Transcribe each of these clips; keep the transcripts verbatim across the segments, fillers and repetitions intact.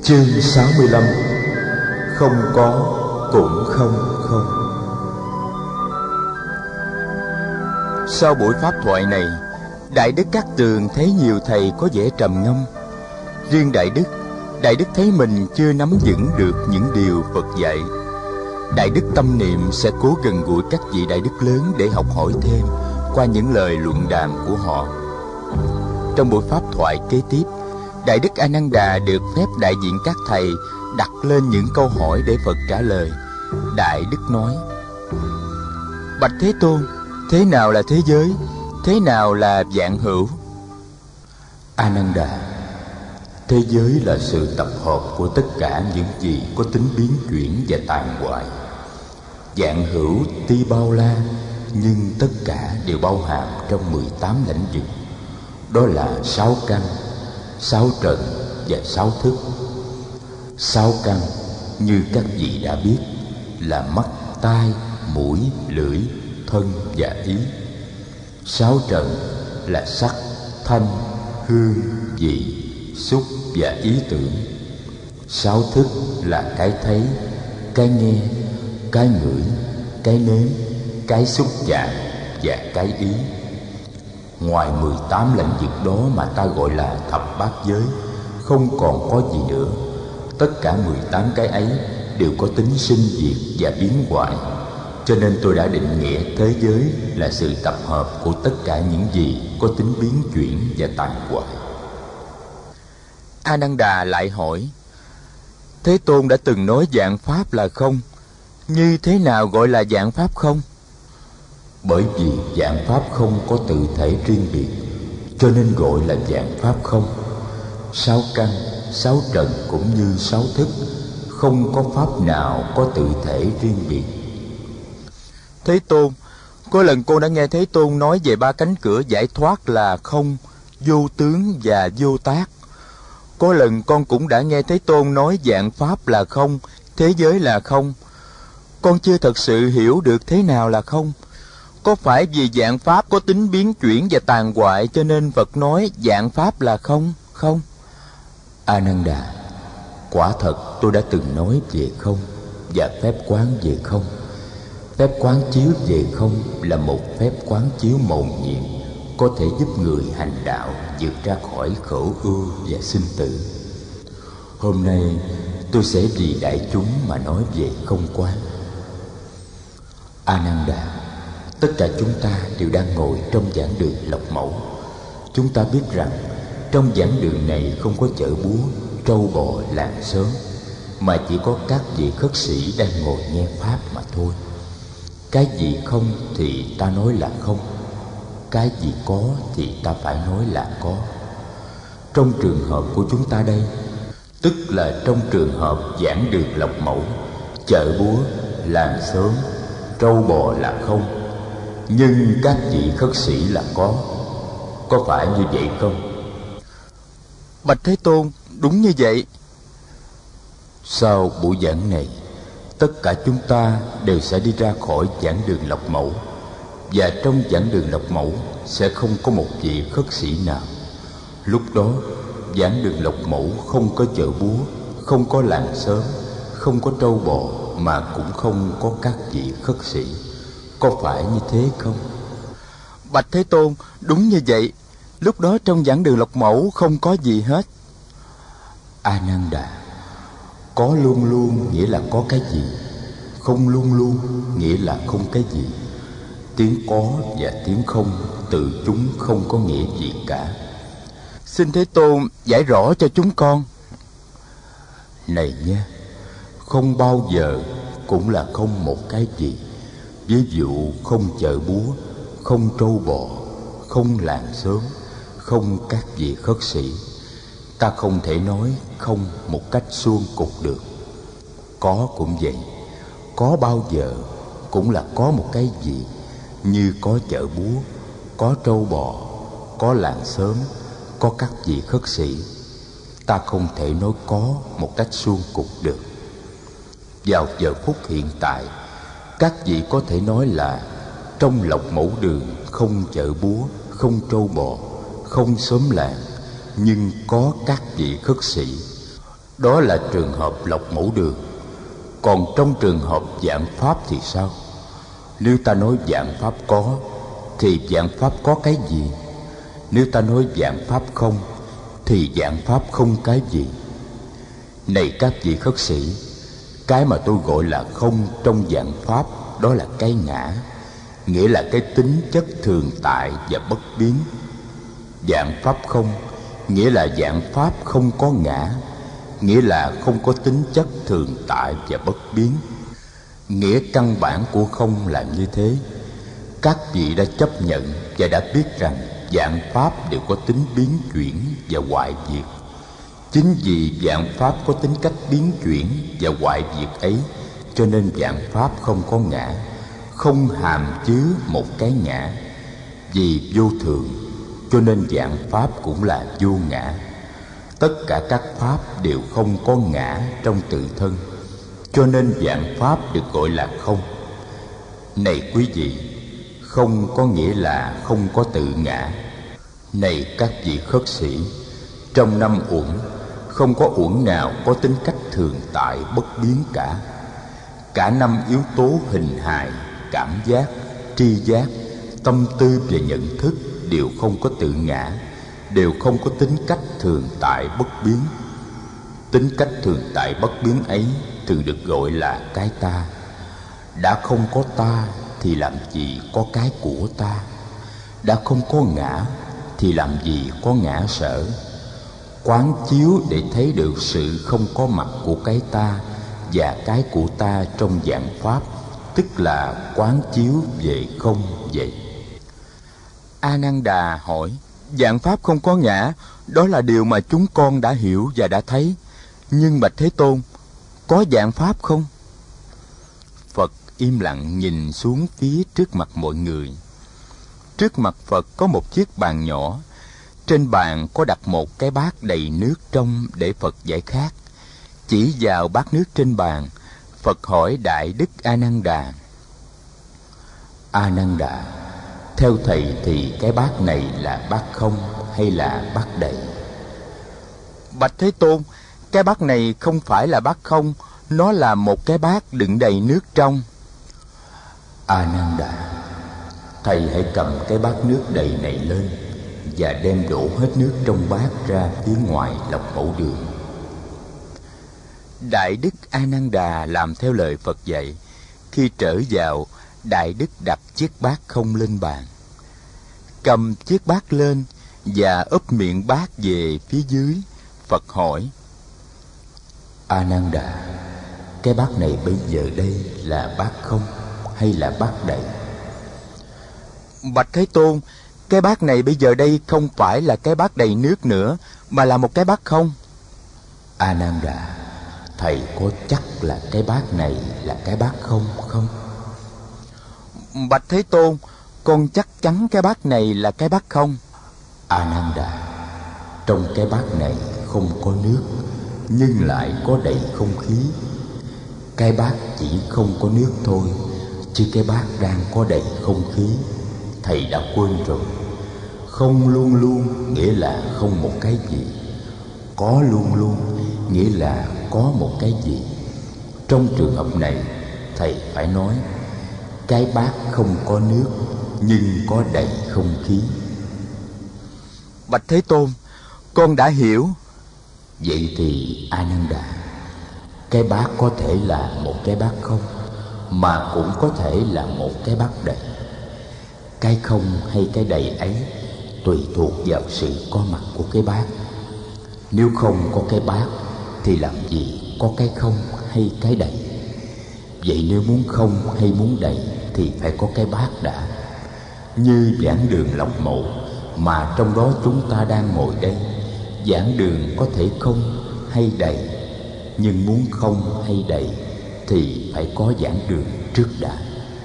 Chương sáu mươi lăm. Không có cũng không không. Sau buổi pháp thoại này, Đại Đức Cát Tường thấy nhiều thầy có vẻ trầm ngâm. Riêng Đại Đức, Đại Đức thấy mình chưa nắm vững được những điều Phật dạy. Đại Đức tâm niệm sẽ cố gần gũi các vị Đại Đức lớn để học hỏi thêm qua những lời luận đàm của họ. Trong buổi pháp thoại kế tiếp, Đại Đức A Nan Đà được phép đại diện các thầy đặt lên những câu hỏi để Phật trả lời. Đại Đức nói: Bạch Thế Tôn, thế nào là thế giới? Thế nào là vạn hữu? A Nan Đà, thế giới là sự tập hợp của tất cả những gì có tính biến chuyển và tàn hoại. Vạn hữu tuy bao la, nhưng tất cả đều bao hàm trong mười tám lãnh vực. Đó là sáu căn, sáu trần và sáu thức. Sáu căn như các vị đã biết là mắt, tai, mũi, lưỡi, thân và ý. Sáu trần là sắc, thanh, hương, vị, xúc và ý tưởng. Sáu thức là cái thấy, cái nghe, cái ngửi, cái nếm, cái xúc chạm và cái ý. Ngoài mười tám lãnh vực đó mà ta gọi là thập bát giới, không còn có gì nữa. Tất cả mười tám cái ấy đều có tính sinh diệt và biến hoại. Cho nên tôi đã định nghĩa thế giới là sự tập hợp của tất cả những gì có tính biến chuyển và tàn hoại. A Nan Đà lại hỏi: Thế Tôn đã từng nói vạn pháp là không. Như thế nào gọi là vạn pháp không? Bởi vì vạn pháp không có tự thể riêng biệt, cho nên gọi là vạn pháp không. Sáu căn, sáu trần cũng như sáu thức, không có pháp nào có tự thể riêng biệt. Thế Tôn, có lần cô đã nghe Thế Tôn nói về ba cánh cửa giải thoát là không, vô tướng và vô tác. Có lần con cũng đã nghe Thế Tôn nói vạn pháp là không, thế giới là không. Con chưa thật sự hiểu được thế nào là không. Có phải vì vạn pháp có tính biến chuyển và tàn hoại cho nên Phật nói vạn pháp là không, không? A Nan Đà, quả thật tôi đã từng nói về không và phép quán về không. Phép quán chiếu về không là một phép quán chiếu mầu nhiệm, có thể giúp người hành đạo vượt ra khỏi khổ ưu và sinh tử. Hôm nay tôi sẽ vì đại chúng mà nói về không quán. A Nan Đà, tất cả chúng ta đều đang ngồi trong giảng đường Lộc Mẫu. Chúng ta biết rằng trong giảng đường này không có chợ búa, trâu bò, làng xóm, mà chỉ có các vị khất sĩ đang ngồi nghe pháp mà thôi. Cái gì không thì ta nói là không, cái gì có thì ta phải nói là có. Trong trường hợp của chúng ta đây, tức là trong trường hợp giảng đường Lộc Mẫu, chợ búa, làng xóm, trâu bò là không, nhưng các vị khất sĩ là có. Có phải như vậy không? Bạch Thế Tôn, đúng như vậy. Sau buổi giảng này, tất cả chúng ta đều sẽ đi ra khỏi giảng đường Lộc Mẫu, và trong giảng đường Lộc Mẫu sẽ không có một vị khất sĩ nào. Lúc đó giảng đường Lộc Mẫu không có chợ búa, không có làng xóm, không có trâu bò, mà cũng không có các vị khất sĩ. Có phải như thế không? Bạch Thế Tôn, đúng như vậy. Lúc đó trong giảng đường Lộc Mẫu không có gì hết. A Nan Đà, có luôn luôn nghĩa là có cái gì, không luôn luôn nghĩa là không cái gì. Tiếng có và tiếng không tự chúng không có nghĩa gì cả. Xin Thế Tôn giải rõ cho chúng con. Này nha, không bao giờ cũng là không một cái gì. Ví dụ không chợ búa, không trâu bò, không làng xóm, không các vị khất sĩ. Ta không thể nói không một cách suông cục được. Có cũng vậy, có bao giờ cũng là có một cái gì, như có chợ búa, có trâu bò, có làng xóm, có các vị khất sĩ. Ta không thể nói có một cách suông cục được. Vào giờ phút hiện tại, các vị có thể nói là trong Lộc Mẫu đường không chợ búa, không trâu bò, không xóm làng, nhưng có các vị khất sĩ. Đó là trường hợp lọc mẫu đường. Còn trong trường hợp vạn pháp thì sao? Nếu ta nói vạn pháp có, thì vạn pháp có cái gì? Nếu ta nói vạn pháp không, thì vạn pháp không cái gì? Này các vị khất sĩ, cái mà tôi gọi là không trong vạn pháp, đó là cái ngã, nghĩa là cái tính chất thường tại và bất biến. Vạn pháp không, nghĩa là vạn pháp không có ngã, nghĩa là không có tính chất thường tại và bất biến. Nghĩa căn bản của không là như thế. Các vị đã chấp nhận và đã biết rằng vạn pháp đều có tính biến chuyển và hoại diệt. Chính vì vạn pháp có tính cách biến chuyển và hoại diệt ấy, cho nên vạn pháp không có ngã, không hàm chứa một cái ngã. Vì vô thường, cho nên vạn pháp cũng là vô ngã. Tất cả các pháp đều không có ngã trong tự thân, cho nên vạn pháp được gọi là không. Này quý vị, không có nghĩa là không có tự ngã. Này các vị khất sĩ, trong năm uẩn, không có uẩn nào có tính cách thường tại bất biến cả. Cả năm yếu tố hình hài, cảm giác, tri giác, tâm tư và nhận thức đều không có tự ngã, đều không có tính cách thường tại bất biến. Tính cách thường tại bất biến ấy thường được gọi là cái ta. Đã không có ta thì làm gì có cái của ta? Đã không có ngã thì làm gì có ngã sở? Quán chiếu để thấy được sự không có mặt của cái ta và cái của ta trong vạn pháp, tức là quán chiếu về không vậy. A Nan Đà hỏi: vạn pháp không có ngã, đó là điều mà chúng con đã hiểu và đã thấy. Nhưng bạch Thế Tôn, có vạn pháp không? Phật im lặng nhìn xuống phía trước mặt mọi người. Trước mặt Phật có một chiếc bàn nhỏ. Trên bàn có đặt một cái bát đầy nước trong để Phật giải khát. Chỉ vào bát nước trên bàn, Phật hỏi Đại Đức A Nan Đà: A Nan Đà, theo thầy thì cái bát này là bát không hay là bát đầy? Bạch Thế Tôn, cái bát này không phải là bát không, nó là một cái bát đựng đầy nước trong. A Nan Đà, thầy hãy cầm cái bát nước đầy này lên và đem đổ hết nước trong bát ra phía ngoài lọc mẫu đường. Đại Đức A Nan Đà làm theo lời Phật dạy. Khi trở vào, Đại Đức đặt chiếc bát không lên bàn, cầm chiếc bát lên và úp miệng bát về phía dưới. Phật hỏi: A Nan Đà, cái bát này bây giờ đây là bát không hay là bát đầy? Bạch Thế Tôn, cái bát này bây giờ đây không phải là cái bát đầy nước nữa, mà là một cái bát không. A Nan Đà, thầy có chắc là cái bát này là cái bát không không? Bạch Thế Tôn, con chắc chắn cái bát này là cái bát không. A Nan Đà, trong cái bát này không có nước, nhưng lại có đầy không khí. Cái bát chỉ không có nước thôi, chứ cái bát đang có đầy không khí. Thầy đã quên rồi. Không luôn luôn nghĩa là không một cái gì, có luôn luôn nghĩa là có một cái gì. Trong trường hợp này, thầy phải nói cái bát không có nước nhưng có đầy không khí. Bạch Thế Tôn, con đã hiểu. Vậy thì A Nan Đà, cái bát có thể là một cái bát không, mà cũng có thể là một cái bát đầy. Cái không hay cái đầy ấy tùy thuộc vào sự có mặt của cái bát. Nếu không có cái bát thì làm gì có cái không hay cái đầy? Vậy nếu muốn không hay muốn đầy thì phải có cái bát đã. Như giảng đường lọc mẫu mà trong đó chúng ta đang ngồi đây, giảng đường có thể không hay đầy, nhưng muốn không hay đầy thì phải có giảng đường trước đã.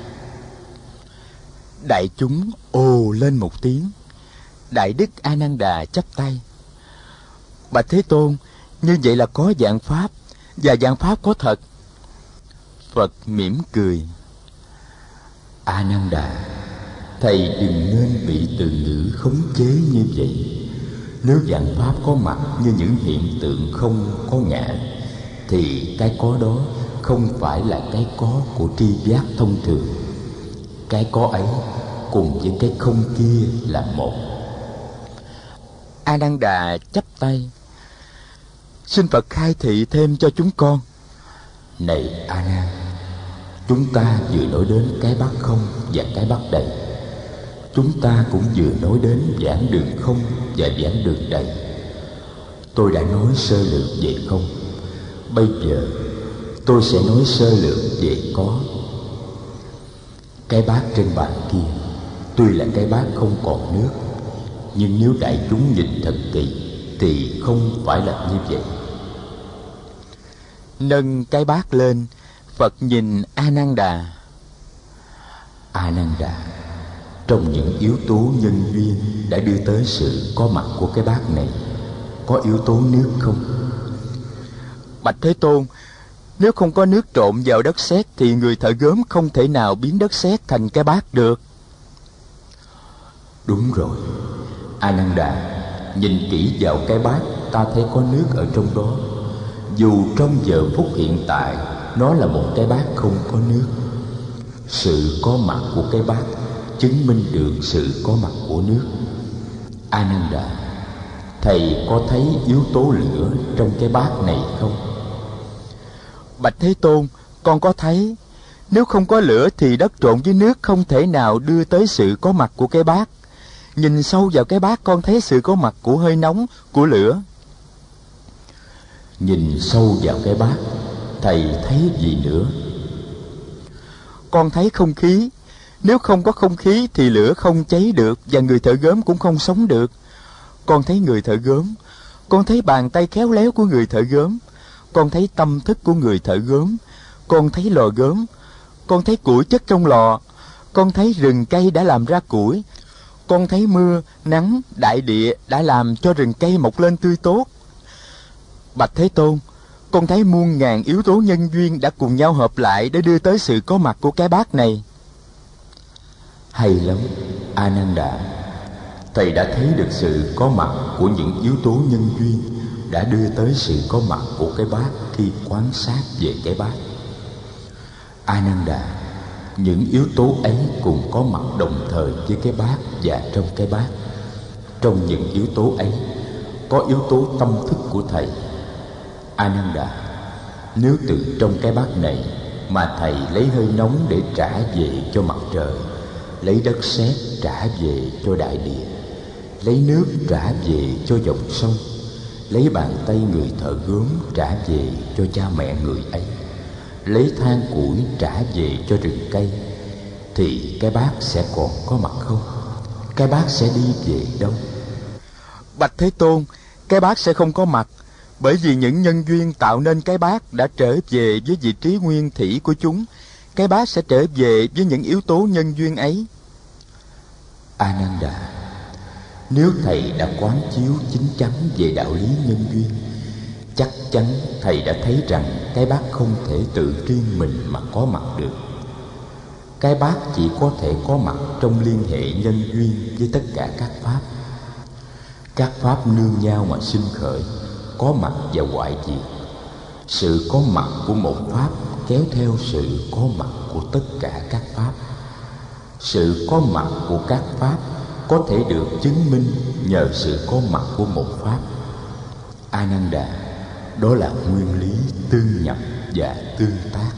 Đại chúng ồ lên một tiếng. Đại Đức A Nan Đà chắp tay: Bạch Thế Tôn, như vậy là có vạn pháp, và vạn pháp có thật. Phật mỉm cười: A Nan Đà, thầy đừng nên bị từ ngữ khống chế như vậy. Nếu dạng pháp có mặt như những hiện tượng không có ngã, thì cái có đó không phải là cái có của tri giác thông thường. Cái có ấy cùng với cái không kia là một. A Nan Đà chắp tay: Xin Phật khai thị thêm cho chúng con. Này A Nan, chúng ta vừa nói đến cái bát không và cái bát đầy. Chúng ta cũng vừa nói đến giảng đường không và giảng đường đầy. Tôi đã nói sơ lược về không. Bây giờ tôi sẽ nói sơ lược về có. Cái bát trên bàn kia tuy là cái bát không còn nước, nhưng nếu đại chúng nhìn thật kỹ thì không phải là như vậy. Nâng cái bát lên, Phật nhìn A Nan Đà: A Nan Đà, trong những yếu tố nhân duyên đã đưa tới sự có mặt của cái bát này, có yếu tố nước không? Bạch Thế Tôn, nếu không có nước trộn vào đất sét thì người thợ gốm không thể nào biến đất sét thành cái bát được. Đúng rồi. A Nan Đà, nhìn kỹ vào cái bát, ta thấy có nước ở trong đó. Dù trong giờ phút hiện tại nó là một cái bát không có nước, sự có mặt của cái bát chứng minh được sự có mặt của nước. A Nan Đà, thầy có thấy yếu tố lửa trong cái bát này không? Bạch Thế Tôn, con có thấy. Nếu không có lửa thì đất trộn với nước không thể nào đưa tới sự có mặt của cái bát. Nhìn sâu vào cái bát, con thấy sự có mặt của hơi nóng, của lửa. Nhìn sâu vào cái bát, thầy thấy gì nữa? Con thấy không khí. Nếu không có không khí thì lửa không cháy được, và người thợ gốm cũng không sống được. Con thấy người thợ gốm. Con thấy bàn tay khéo léo của người thợ gốm. Con thấy tâm thức của người thợ gốm. Con thấy lò gốm. Con thấy củi chất trong lò. Con thấy rừng cây đã làm ra củi. Con thấy mưa, nắng, đại địa đã làm cho rừng cây mọc lên tươi tốt. Bạch Thế Tôn, con thấy muôn ngàn yếu tố nhân duyên đã cùng nhau hợp lại để đưa tới sự có mặt của cái bát này. Hay lắm, A Nan Đà. Thầy đã thấy được sự có mặt của những yếu tố nhân duyên đã đưa tới sự có mặt của cái bát khi quan sát về cái bát. A Nan Đà, những yếu tố ấy cùng có mặt đồng thời với cái bát và trong cái bát. Trong những yếu tố ấy có yếu tố tâm thức của thầy. A Nan Đà, nếu từ trong cái bát này mà thầy lấy hơi nóng để trả về cho mặt trời, lấy đất sét trả về cho đại địa, lấy nước trả về cho dòng sông, lấy bàn tay người thợ gốm trả về cho cha mẹ người ấy, lấy than củi trả về cho rừng cây, thì cái bát sẽ còn có mặt không? Cái bát sẽ đi về đâu? Bạch Thế Tôn, cái bát sẽ không có mặt, bởi vì những nhân duyên tạo nên cái bát đã trở về với vị trí nguyên thủy của chúng. Cái bát sẽ trở về với những yếu tố nhân duyên ấy. A Nan Đà, nếu thầy đã quán chiếu chín chắn về đạo lý nhân duyên, chắc chắn thầy đã thấy rằng cái bát không thể tự riêng mình mà có mặt được. Cái bát chỉ có thể có mặt trong liên hệ nhân duyên với tất cả các pháp. Các pháp nương nhau mà sinh khởi, có mặt và hoại diệt. Sự có mặt của một pháp kéo theo sự có mặt của tất cả các pháp. Sự có mặt của các pháp có thể được chứng minh nhờ sự có mặt của một pháp. A Nan Đà, đó là nguyên lý tương nhập và tương tác.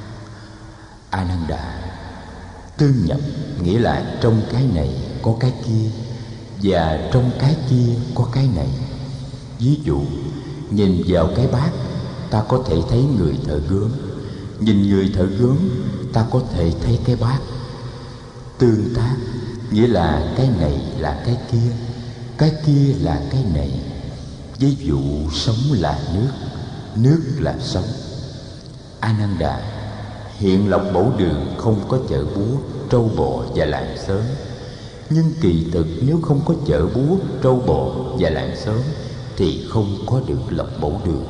A Nan Đà, tương nhập nghĩa là trong cái này có cái kia, và trong cái kia có cái này. Ví dụ, nhìn vào cái bát, ta có thể thấy người thợ gốm. Nhìn người thợ gốm, ta có thể thấy cái bát. Tương tác nghĩa là cái này là cái kia, cái kia là cái này. Ví dụ, sống là nước, nước là sống. A Nan Đà, hiện Lộc Bổ Đường không có chợ búa, trâu bò và làng xóm. Nhưng kỳ thực nếu không có chợ búa, trâu bò và làng xóm thì không có được Lộc Bổ Đường.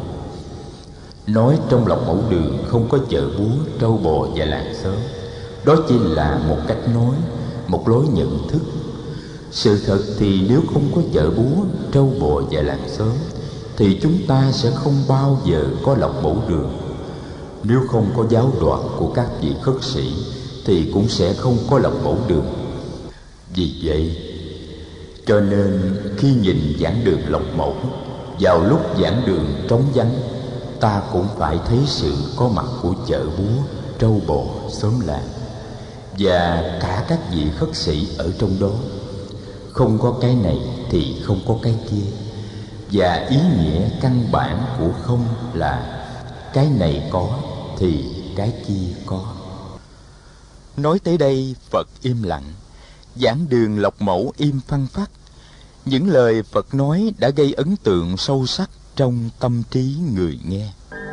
Nói trong Lộc Bổ Đường không có chợ búa, trâu bò và làng xóm, đó chỉ là một cách nói, một lối nhận thức. Sự thật thì nếu không có chợ búa, trâu bò và làng xóm thì chúng ta sẽ không bao giờ có lộc mẫu đường. Nếu không có giáo đoàn của các vị khất sĩ thì cũng sẽ không có lộc mẫu đường. Vì vậy cho nên khi nhìn giảng đường Lộc Mẫu, vào lúc giảng đường trống vắng, ta cũng phải thấy sự có mặt của chợ búa, trâu bò, xóm làng và cả các vị khất sĩ ở trong đó. Không có cái này thì không có cái kia. Và ý nghĩa căn bản của không là cái này có thì cái kia có. Nói tới đây, Phật im lặng. Giảng đường Lộc Mẫu im phăng phắc. Những lời Phật nói đã gây ấn tượng sâu sắc trong tâm trí người nghe.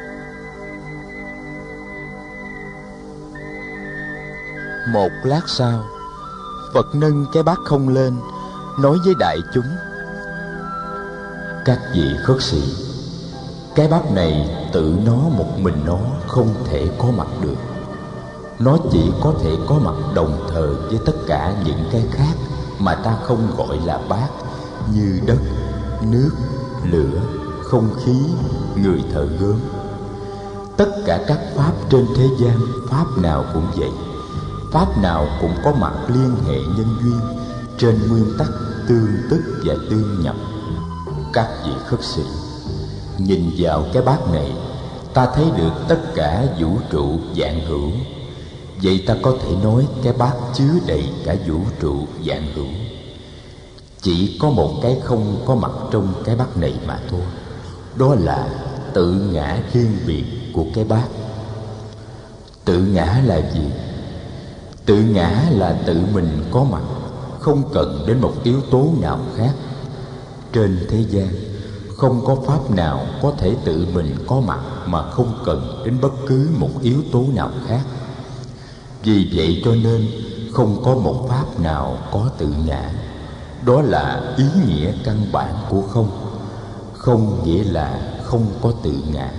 Một lát sau, Phật nâng cái bát không lên, nói với đại chúng: các vị khất sĩ, cái bát này tự nó một mình nó không thể có mặt được. Nó chỉ có thể có mặt đồng thời với tất cả những cái khác mà ta không gọi là bát, như đất, nước, lửa, không khí, người thợ gốm. Tất cả các pháp trên thế gian, pháp nào cũng vậy. Pháp nào cũng có mặt liên hệ nhân duyên trên nguyên tắc tương tức và tương nhập. Các vị khất sĩ, nhìn vào cái bát này, ta thấy được tất cả vũ trụ vạn hữu. Vậy ta có thể nói cái bát chứa đầy cả vũ trụ vạn hữu. Chỉ có một cái không có mặt trong cái bát này mà thôi. Đó là tự ngã riêng biệt của cái bát. Tự ngã là gì? Tự ngã là tự mình có mặt, không cần đến một yếu tố nào khác. Trên thế gian không có pháp nào có thể tự mình có mặt mà không cần đến bất cứ một yếu tố nào khác. Vì vậy cho nên không có một pháp nào có tự ngã. Đó là ý nghĩa căn bản của không. Không nghĩa là không có tự ngã.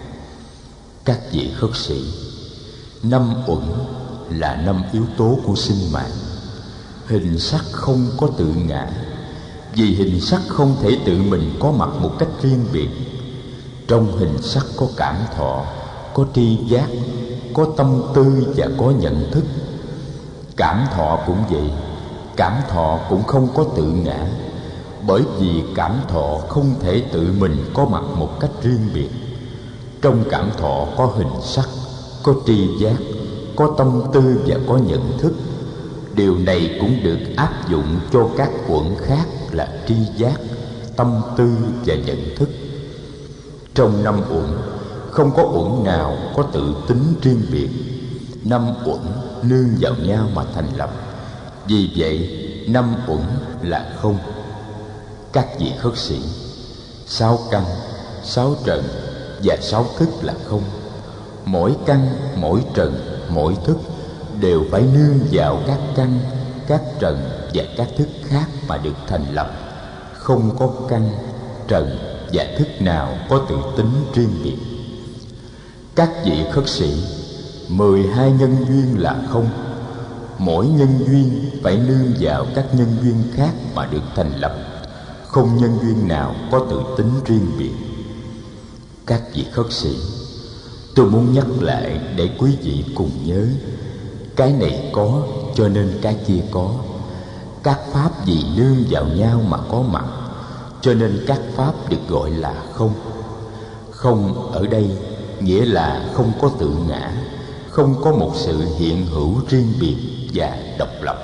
Các vị khất sĩ, năm uẩn là năm yếu tố của sinh mạng. Hình sắc không có tự ngã, vì hình sắc không thể tự mình có mặt một cách riêng biệt. Trong hình sắc có cảm thọ, có tri giác, có tâm tư và có nhận thức. Cảm thọ cũng vậy. Cảm thọ cũng không có tự ngã, bởi vì cảm thọ không thể tự mình có mặt một cách riêng biệt. Trong cảm thọ có hình sắc, có tri giác, có tâm tư và có nhận thức. Điều này cũng được áp dụng cho các uẩn khác là tri giác, tâm tư và nhận thức. Trong năm uẩn, không có uẩn nào có tự tính riêng biệt. Năm uẩn nương vào nhau mà thành lập. Vì vậy, năm uẩn là không. Các vị khất sĩ, sáu căn, sáu trần và sáu thức là không. Mỗi căn, mỗi trần, mỗi thức đều phải nương vào các căn, các trần và các thức khác mà được thành lập. Không có căn, trần và thức nào có tự tính riêng biệt. Các vị khất sĩ, mười hai nhân duyên là không. Mỗi nhân duyên phải nương vào các nhân duyên khác mà được thành lập. Không nhân duyên nào có tự tính riêng biệt. Các vị khất sĩ, tôi muốn nhắc lại để quý vị cùng nhớ. Cái này có cho nên cái kia có. Các pháp vì nương vào nhau mà có mặt, cho nên các pháp được gọi là không. Không ở đây nghĩa là không có tự ngã, không có một sự hiện hữu riêng biệt và độc lập.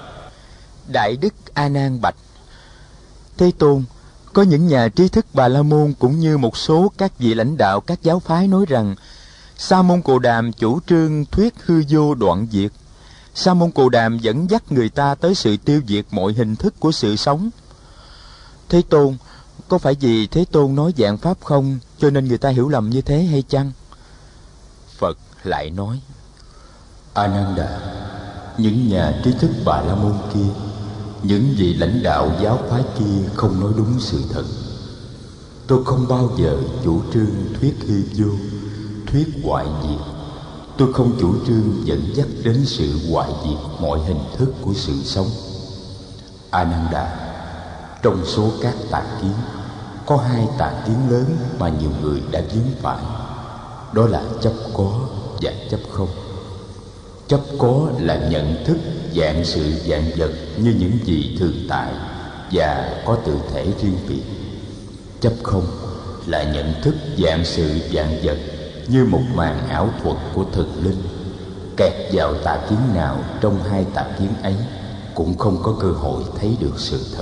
Đại Đức A Nan bạch: Thế Tôn, có những nhà trí thức Bà La Môn cũng như một số các vị lãnh đạo các giáo phái nói rằng Sa môn Cồ Đàm chủ trương thuyết hư vô đoạn diệt. Sa môn Cồ Đàm dẫn dắt người ta tới sự tiêu diệt mọi hình thức của sự sống. Thế Tôn, có phải vì Thế Tôn nói dạng pháp không cho nên người ta hiểu lầm như thế hay chăng? Phật lại nói: Ananda, những nhà trí thức Bà La Môn kia, những vị lãnh đạo giáo phái kia không nói đúng sự thật. Tôi không bao giờ chủ trương thuyết hư vô, thuyết hoại diệt. Tôi không chủ trương dẫn dắt đến sự hoại diệt mọi hình thức của sự sống. Ananda, trong số các tà kiến, có hai tà kiến lớn mà nhiều người đã vướng phải. Đó là chấp có và chấp không. Chấp có là nhận thức dạng sự dạng vật như những gì thường tại và có tự thể riêng biệt. Chấp không là nhận thức dạng sự dạng vật như một màn ảo thuật của thần linh. Kẹt vào tà kiến nào trong hai tà kiến ấy cũng không có cơ hội thấy được sự thật.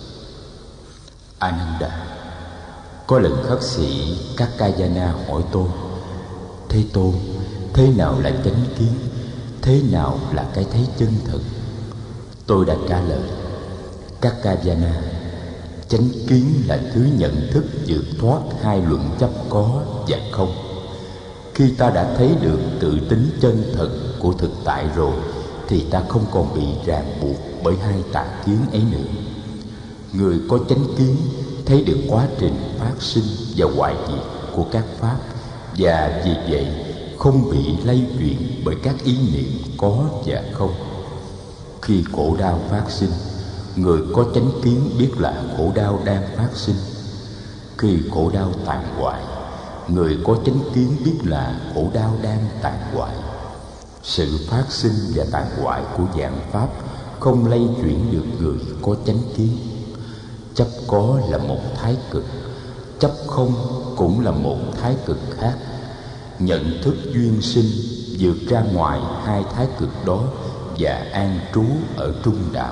Ananda, có lần khất sĩ Kakayana hỏi tôi: Thế Tôn, thế nào là chánh kiến? Thế nào là cái thấy chân thật? Tôi đã trả lời: Kakayana, chánh kiến là thứ nhận thức vượt thoát hai luận chấp có và không. Khi ta đã thấy được tự tính chân thật của thực tại rồi thì ta không còn bị ràng buộc bởi hai tà kiến ấy nữa. Người có chánh kiến thấy được quá trình phát sinh và hoại diệt của các pháp, và vì vậy không bị lay chuyển bởi các ý niệm có và không. Khi khổ đau phát sinh, người có chánh kiến biết là khổ đau đang phát sinh. Khi khổ đau tàn hoại, người có chánh kiến biết là khổ đau đang tàn hoại. Sự phát sinh và tàn hoại của dạng pháp không lay chuyển được người có chánh kiến. Chấp có là một thái cực, chấp không cũng là một thái cực khác. Nhận thức duyên sinh vượt ra ngoài hai thái cực đó và an trú ở trung đạo.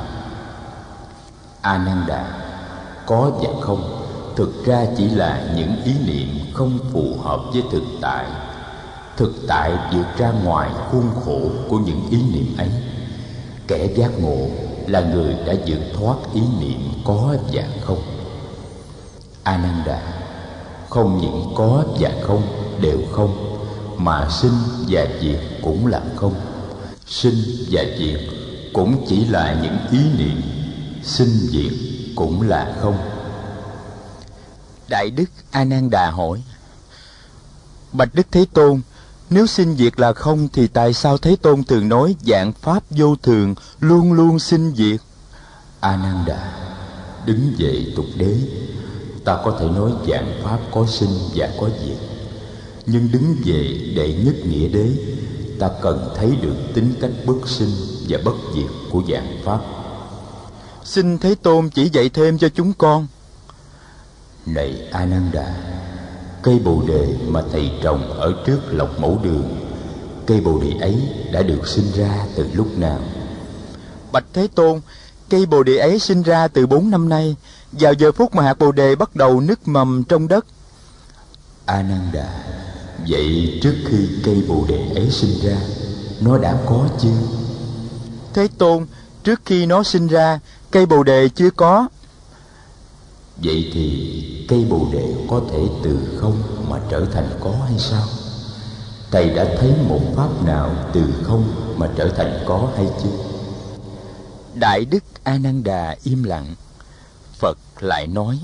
Ananda, có và không thực ra chỉ là những ý niệm không phù hợp với thực tại. Thực tại vượt ra ngoài khuôn khổ của những ý niệm ấy. Kẻ giác ngộ là người đã vượt thoát ý niệm có và không. Ananda, không những có và không đều không, mà sinh và diệt cũng là không. Sinh và diệt cũng chỉ là những ý niệm, sinh diệt cũng là không. Đại đức Ananda hỏi: Bạch Đức Thế Tôn, nếu sinh diệt là không thì tại sao Thế Tôn thường nói dạng pháp vô thường luôn luôn sinh diệt? Ananda, đứng dậy tục đế, ta có thể nói dạng pháp có sinh và có diệt. Nhưng đứng về đệ nhất nghĩa đế, ta cần thấy được tính cách bất sinh và bất diệt của dạng pháp. Xin Thế Tôn chỉ dạy thêm cho chúng con. Này Ananda, cây bồ đề mà thầy trồng ở trước lộc mẫu đường, cây bồ đề ấy đã được sinh ra từ lúc nào? Bạch Thế Tôn, cây bồ đề ấy sinh ra từ bốn năm nay, vào giờ phút mà hạt bồ đề bắt đầu nứt mầm trong đất. Ananda, vậy trước khi cây bồ đề ấy sinh ra, nó đã có chưa? Thế Tôn, trước khi nó sinh ra, cây bồ đề chưa có. Vậy thì cây bồ đề có thể từ không mà trở thành có hay sao? Thầy đã thấy một pháp nào từ không mà trở thành có hay chưa? Đại đức Ananda im lặng. Phật lại nói: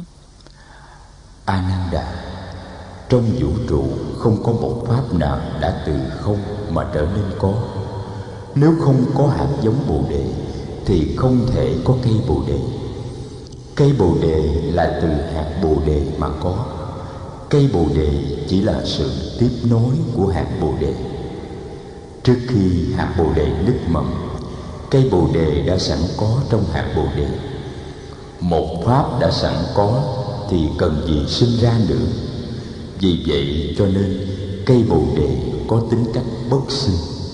Ananda, trong vũ trụ không có một pháp nào đã từ không mà trở nên có. Nếu không có hạt giống bồ đề thì không thể có cây bồ đề. Cây bồ đề là từ hạt bồ đề mà có. Cây bồ đề chỉ là sự tiếp nối của hạt bồ đề. Trước khi hạt bồ đề nứt mầm, cây bồ đề đã sẵn có trong hạt bồ đề. Một pháp đã sẵn có thì cần gì sinh ra nữa. Vì vậy cho nên cây bồ đề có tính cách bất sinh.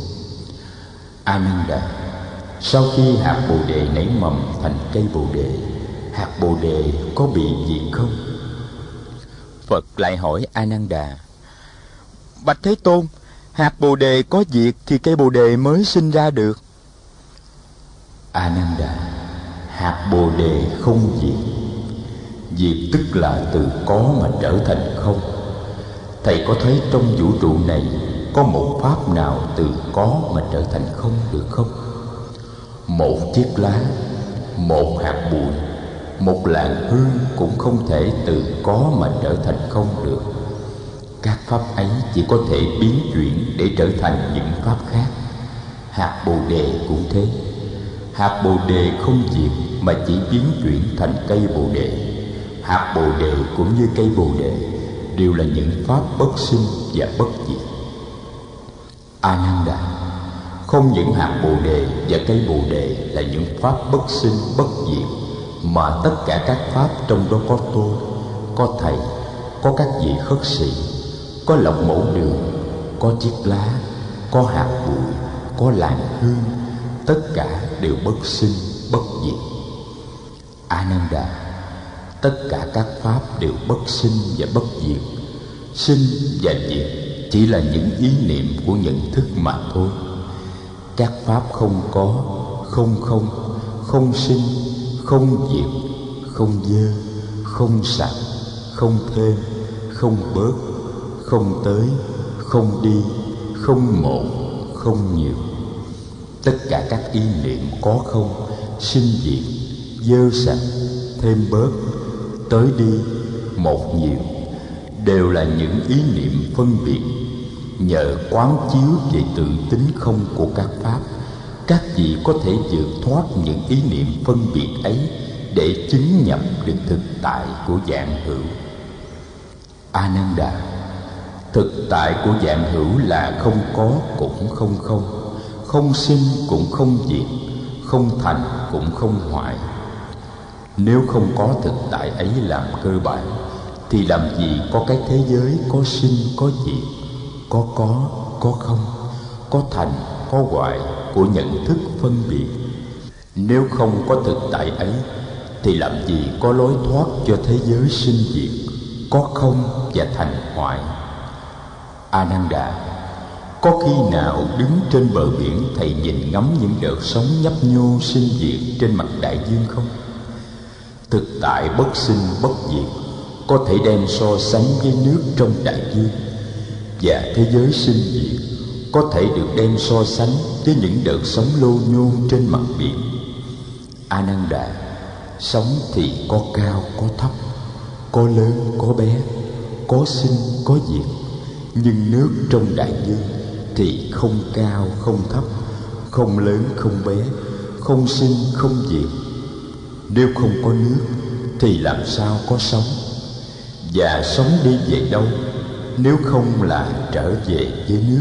Ananda, sau khi hạt bồ đề nảy mầm thành cây bồ đề, hạt bồ đề có bị diệt không? Phật lại hỏi Ananda: Bạch Thế Tôn, hạt bồ đề có diệt thì cây bồ đề mới sinh ra được. Ananda, hạt bồ đề không diệt. Diệt tức là từ có mà trở thành không. Thầy có thấy trong vũ trụ này có một pháp nào từ có mà trở thành không được không? Một chiếc lá, một hạt bụi, một làn hương cũng không thể từ có mà trở thành không được. Các pháp ấy chỉ có thể biến chuyển để trở thành những pháp khác. Hạt bồ đề cũng thế. Hạt bồ đề không diệt mà chỉ biến chuyển thành cây bồ đề. Hạt bồ đề cũng như cây bồ đề đều là những pháp bất sinh và bất diệt. Ananda, không những hạt bồ đề và cây bồ đề là những pháp bất sinh bất diệt, mà tất cả các pháp trong đó có tôi, có thầy, có các vị khất sĩ, có lọc mẫu đường, có chiếc lá, có hạt bụi, có làn hương, tất cả đều bất sinh bất diệt. Ananda, tất cả các pháp đều bất sinh và bất diệt. Sinh và diệt chỉ là những ý niệm của nhận thức mà thôi. Các pháp không có, không không, không sinh, không diệt, không dơ, không sạch, không thêm, không bớt, không tới, không đi, không một, không nhiều. Tất cả các ý niệm có không, sinh diệt, dơ sạch, thêm bớt, tới đi, một nhiều, đều là những ý niệm phân biệt. Nhờ quán chiếu về tự tính không của các pháp, các vị có thể vượt thoát những ý niệm phân biệt ấy để chứng nhập được thực tại của vạn hữu. Ananda, thực tại của vạn hữu là không có cũng không không, không sinh cũng không diệt, không thành cũng không hoại. Nếu không có thực tại ấy làm cơ bản, thì làm gì có cái thế giới có sinh có diệt, có có, có không, có thành, có hoại của nhận thức phân biệt. Nếu không có thực tại ấy, thì làm gì có lối thoát cho thế giới sinh diệt, có không và thành hoại. Ananda, có khi nào đứng trên bờ biển thầy nhìn ngắm những đợt sóng nhấp nhô sinh diệt trên mặt đại dương không? Thực tại bất sinh bất diệt có thể đem so sánh với nước trong đại dương, và thế giới sinh diệt có thể được đem so sánh với những đợt sóng lô nhô trên mặt biển. Ananda, sóng thì có cao có thấp, có lớn có bé, có sinh có diệt, nhưng nước trong đại dương thì không cao không thấp, không lớn không bé, không sinh không diệt. Nếu không có nước thì làm sao có sóng? Và sóng đi về đâu nếu không là trở về với nước?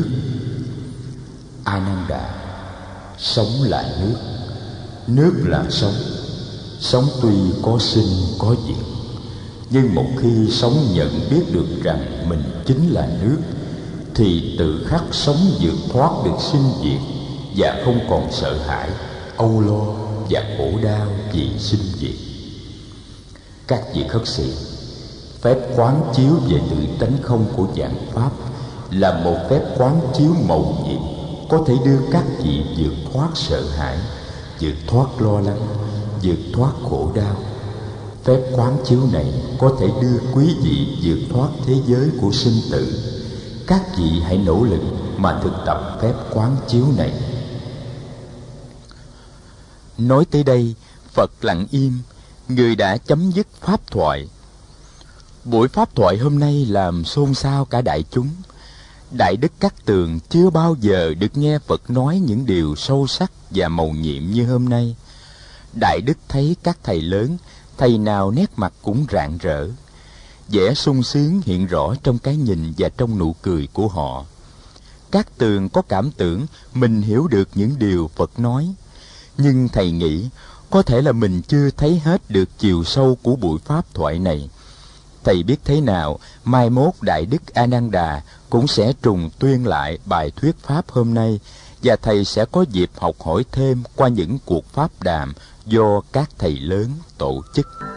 Ananda, sóng là nước, nước là sóng. Sóng tuy có sinh có diệt, nhưng một khi sóng nhận biết được rằng mình chính là nước, thì tự khắc sóng vượt thoát được sinh diệt, và không còn sợ hãi, âu lo và khổ đau vì sinh diệt. Các vị khất sĩ, phép quán chiếu về tự tánh không của vạn pháp là một phép quán chiếu mầu nhiệm, có thể đưa các vị vượt thoát sợ hãi, vượt thoát lo lắng, vượt thoát khổ đau. Phép quán chiếu này có thể đưa quý vị vượt thoát thế giới của sinh tử. Các vị hãy nỗ lực mà thực tập phép quán chiếu này. Nói tới đây, Phật lặng im, người đã chấm dứt pháp thoại. Buổi pháp thoại hôm nay làm xôn xao cả đại chúng. Đại Đức Cát Tường chưa bao giờ được nghe Phật nói những điều sâu sắc và mầu nhiệm như hôm nay. Đại Đức thấy các thầy lớn, thầy nào nét mặt cũng rạng rỡ. Vẻ sung sướng hiện rõ trong cái nhìn và trong nụ cười của họ. Cát Tường có cảm tưởng mình hiểu được những điều Phật nói, nhưng thầy nghĩ có thể là mình chưa thấy hết được chiều sâu của buổi pháp thoại này. Thầy biết thế nào, mai mốt Đại Đức Ananda cũng sẽ trùng tuyên lại bài thuyết pháp hôm nay, và thầy sẽ có dịp học hỏi thêm qua những cuộc pháp đàm do các thầy lớn tổ chức.